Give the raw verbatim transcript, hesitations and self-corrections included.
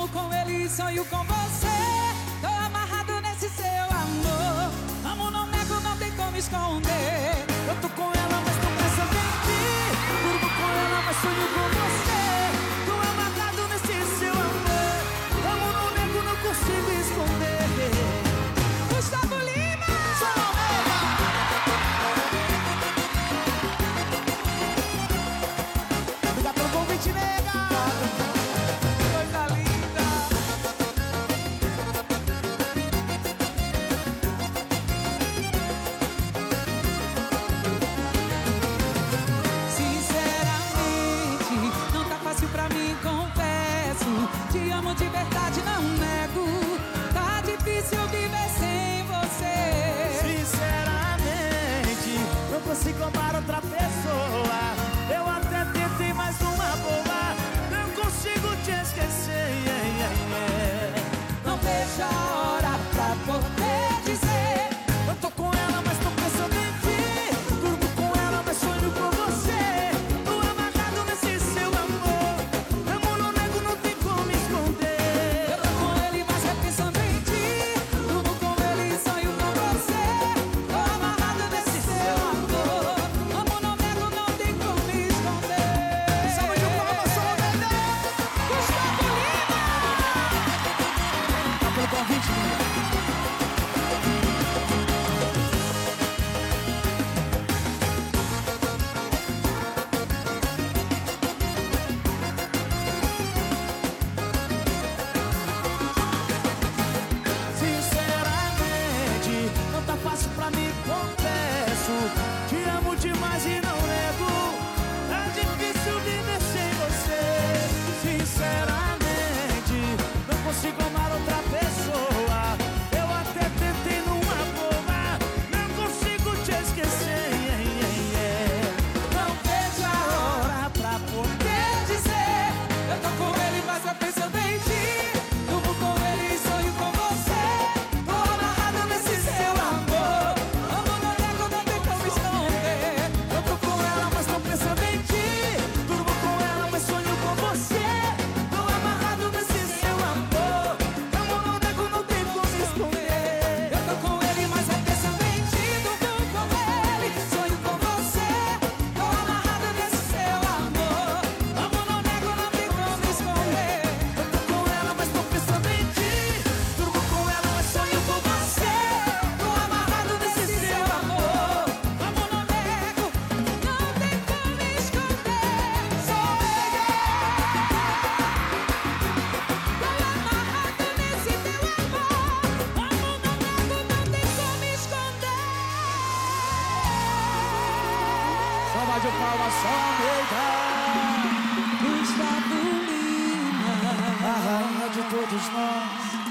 com ele e sonho com você. Tô amarrado nesse seu amor. Amo, não nego, não tem como esconder. Eu tô com ela, mas tô pensando em ti. Durmo com ela, mas sonho com você. Tô amarrado nesse seu amor. Amo, não nego, não consigo esconder. Gustavo Lima! Obrigado pelo convite, nega! Coisa linda! Sinceramente, não tá fácil pra mim, confesso. Te amo de verdade, não nego. Tá difícil viver sem você. Sinceramente, não consigo amar outra pessoa. Eu até tentei mais uma boa. Não consigo te esquecer, yeah, yeah, yeah. Não vejo a hora pra poder dizer. Eu tô com ela, mas tô pensando em ti. Durmo com ela, mas sonho com você. Tô amarrado nesse seu amor. Amo, não nego, não tem como esconder. Eu tô com ele, mas é pensando em ti. Durmo com ele e sonho com você. Tô amarrado nesse seu amor. Amo, não nego, não tem como esconder. Salva de palmas, sou o melhor. Gustavo Lima! Tá pelo convite, meu. Sinceramente, não tá fácil pra mim, confesso. Te amo demais e não nego. Tá difícil viver sem você. Sinceramente, não consigo amar outra pessoa. Eu até tentei numa boa. Não consigo te esquecer, yeah, yeah, yeah. Não vejo a hora pra poder dizer. Eu tô com ele, mas é pensando em ti. Durmo com ele e sonho com você. Tô amarrado nesse seu amor. Amo, não nego, não tem como esconder. Eu tô com ela, mas tô pensando em ti. Durmo com ela, mas sonho com você. Tô amarrado nesse seu amor. Amo, não nego, não tem como esconder. Eu tô com ele, mas é pensando em ti. Durmo com ele, sonho com você. Tô amarrado nesse seu amor. Amo, não nego, não tem como esconder. Eu tô com ela, mas tô pensando em ti. Durmo com ela, mas sonho com você. Tô amarrado nesse seu amor. Amo, não nego, não tem como esconder. Sou ele. Tô amarrado nesse teu amor. Amo, não nego, não tem como esconder. Salva de palmas, só Gustavo Lima. a rainha de todos nós.